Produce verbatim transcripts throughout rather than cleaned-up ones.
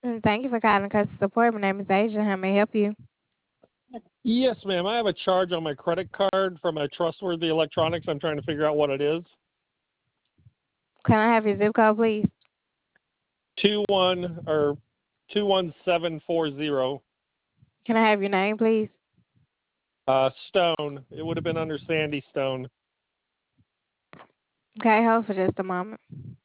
Mm, Thank you for calling customer support. My name is Asia. How may I help you? Yes, ma'am. I have a charge on my credit card from a Trustworthy Electronics. I'm trying to figure out what it is. Can I have your zip code, please? Two one or two one seven four zero. Can I have your name, please? Uh, Stone. It would have been under Sandy Stone. Okay, hold for just a moment.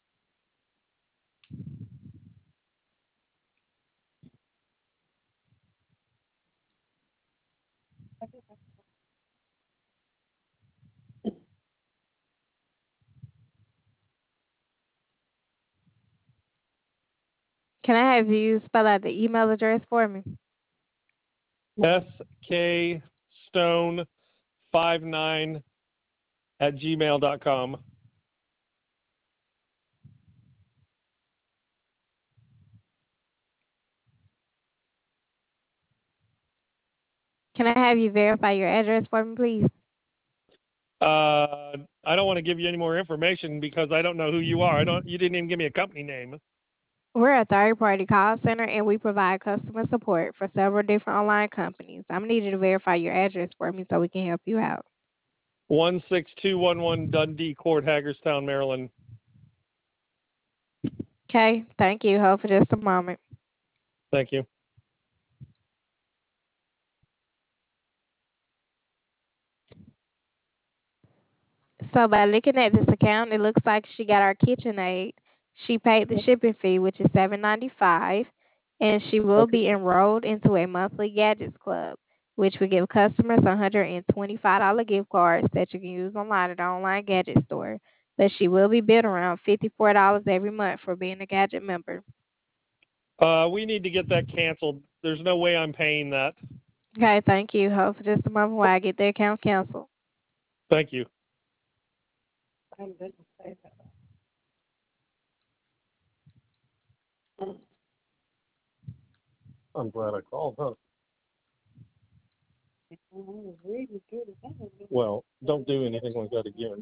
Can I have you spell out the email address for me? S K Stone five nine at gmail dot com. Can I have you verify your address for me, please? Uh, I don't want to give you any more information because I don't know who you are. I don't. You didn't even give me a company name. We're a third-party call center, and we provide customer support for several different online companies. I'm going to need you to verify your address for me so we can help you out. One six two one one Dundee Court, Hagerstown, Maryland. Okay, thank you. Hold for just a moment. Thank you. So by looking at this account, it looks like she got our KitchenAid. She paid the shipping fee, which is seven ninety-five, and she will Okay. be enrolled into a monthly gadgets club, which will give customers one hundred twenty-five dollars gift cards that you can use online at the online gadget store. But she will be billed around fifty-four dollars every month for being a gadget member. Uh, we need to get that canceled. There's no way I'm paying that. Okay, thank you. Hold for just a moment while I get the account canceled. Thank you. I'm glad I called, huh? Well, don't do anything like that again.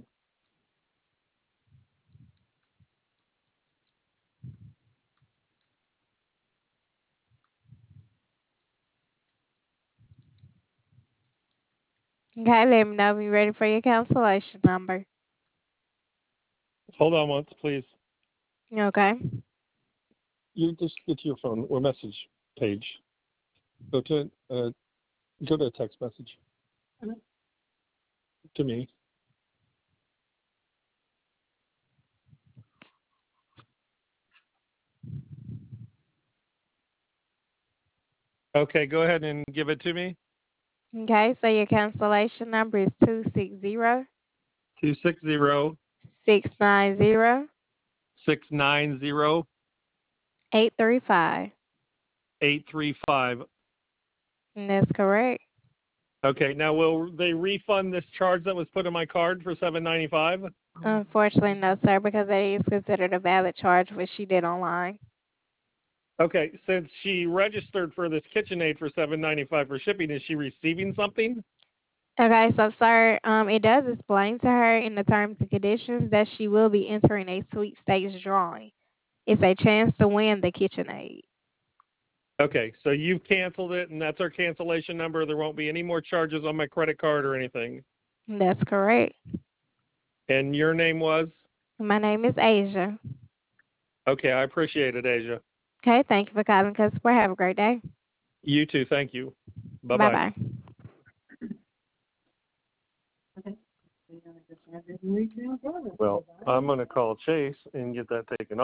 Okay, let me know when you're ready for your cancellation number. Hold on once, please. Okay. You just get to your phone or message page. Go to uh, go to a text message to me. Okay, go ahead and give it to me. Okay, so your cancellation number is two six zero Two six zero six nine zero six nine zero eight three five. eight three five. And that's correct. Okay, now will they refund this charge that was put on my card for seven ninety five? Unfortunately, no, sir, because that is considered a valid charge what she did online. Okay, since she registered for this KitchenAid for seven ninety five for shipping, is she receiving something? Okay, so sir, um, it does explain to her in the terms and conditions that she will be entering a sweepstakes drawing. It's a chance to win the KitchenAid. Okay, so you've canceled it, and that's our cancellation number. There won't be any more charges on my credit card or anything. That's correct. And your name was? My name is Asia. Okay, I appreciate it, Asia. Okay, thank you for calling customer. Have a great day. You too. Thank you. Bye Bye bye. bye. Well, I'm going to call Chase and get that taken off.